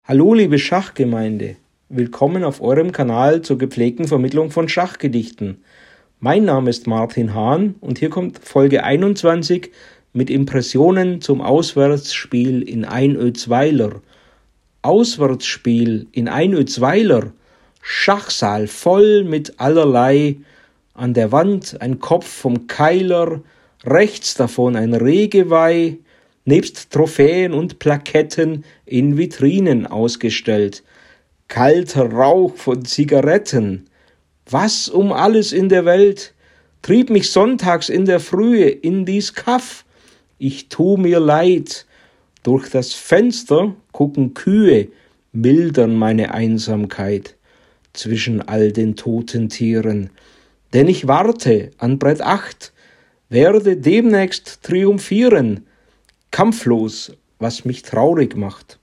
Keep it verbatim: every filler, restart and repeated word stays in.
Hallo liebe Schachgemeinde, willkommen auf eurem Kanal zur gepflegten Vermittlung von Schachgedichten. Mein Name ist Martin Hahn und hier kommt Folge einundzwanzig mit Impressionen zum Auswärtsspiel in Einötzweiler. Auswärtsspiel in Einötzweiler, Schachsaal voll mit allerlei, an der Wand ein Kopf vom Keiler, rechts davon ein Rehgeweih, nebst Trophäen und Plaketten in Vitrinen ausgestellt. Kalter Rauch von Zigaretten. Was um alles in der Welt trieb mich sonntags in der Frühe in dies Kaff? Ich tu mir leid. Durch das Fenster gucken Kühe, mildern meine Einsamkeit zwischen all den toten Tieren. Denn ich warte an Brett acht, werde demnächst triumphieren, kampflos, was mich traurig macht.